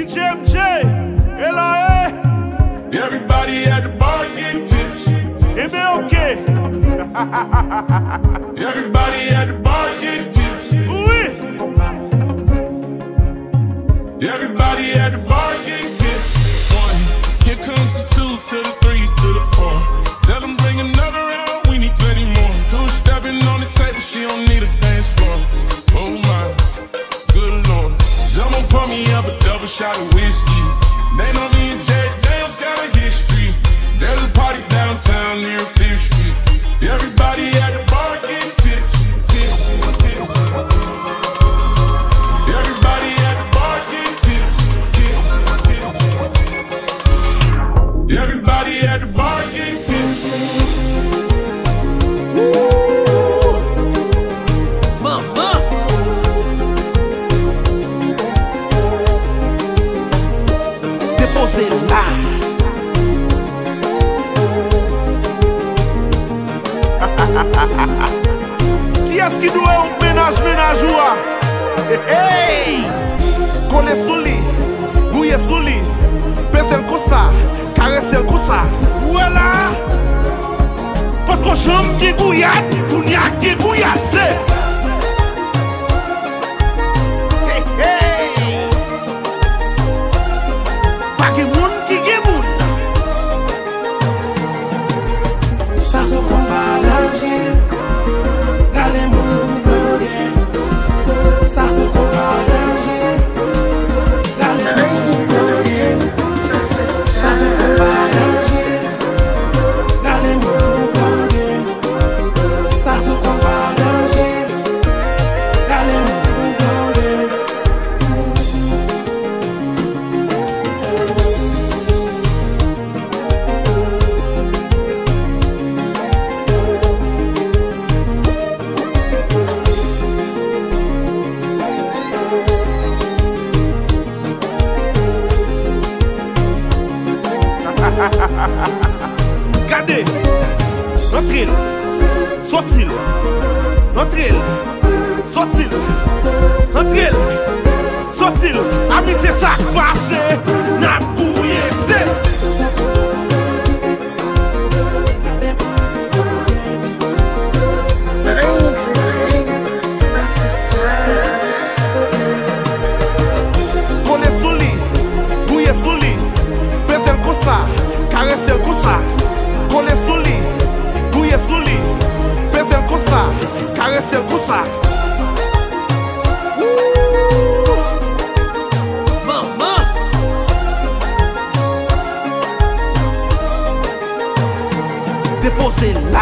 DJMJ, LAE. Everybody at the bar getting tipsy. MLK. Everybody at the bar getting tipsy. Oui. Everybody at the bar getting tipsy. One, here comes the two to the three to the four. Tell them bring another round, we need plenty more. Two stepping on the table, she don't need a dance floor. Oh my, good lord. Someone pour me up a double shot of whiskey. They know me and Jack Daniels got a history. There's a party downtown near 5th Street. Everybody at the bar getting tipsy. Everybody at the bar getting tipsy. Everybody at the bar getting tipsy. Mama. Déposez là. Qui est-ce qui doit un ménage ou hey! Coller sous lit, bouiller sous lit, peser le coussa, caresser le coussa. Voilà! Parce que j'aime qui gouillade, qu'on y a qui gouillade, c'est. Hey, hey! Pas de monde qui est monde. Ça se compare l'argent, galé mon bordel. Ça se compare l'argent, galé mon bordel. Ça se compare l'argent, galé mon bordel. Ça se compare l'argent, galé mon bordel. Regardez, entre-il, sorti-il, entre-il, sorti-il, entre-il, sorti-il. Ami, c'est ça qui passe, n'a bouillé, c'est. Coller sous lit, bouiller sous lit, peser le coussa, caresser le coussa. Coller sous lit, bouiller sous lit, peser le coussa, caresser le coussa. Mama. Déposez là.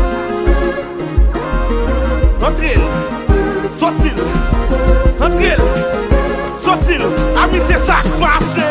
Entre-il, sorti-il, entre-il, sorti-il. Ami, c'est ça qui passe.